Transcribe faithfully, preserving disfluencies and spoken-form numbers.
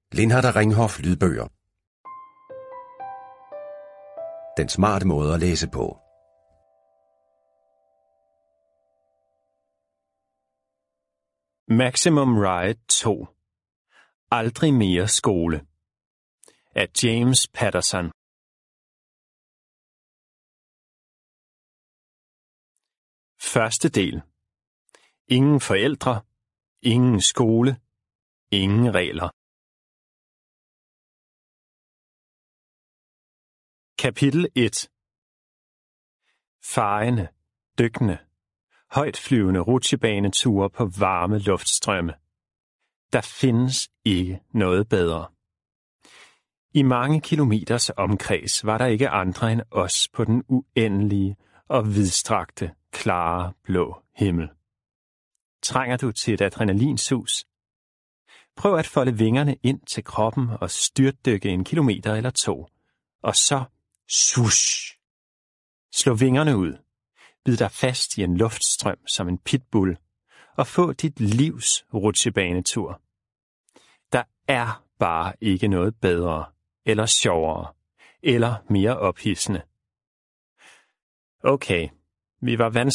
Lindhardt og Ringhof lydbøger. Den smarte måde at læse på. Maximum Ride to. Aldrig mere skole. Af James Patterson. Første del. Ingen forældre, ingen skole, ingen regler. Kapitel et. Fejende, dykkende, højtflyvende rutsjebaneture på varme luftstrømme. Der findes ikke noget bedre. I mange kilometers omkreds var der ikke andre end os på den uendelige og vidstrakte, klare, blå himmel. Trænger du til et adrenalinsus? Prøv at folde vingerne ind til kroppen og styrtdykke en kilometer eller to. Og så swoosh! Slå vingerne ud. Bid dig fast i en luftstrøm som en pitbull og få dit livs rutsjebanetur. Der er bare ikke noget bedre, eller sjovere, eller mere ophidsende. Okay, vi var vant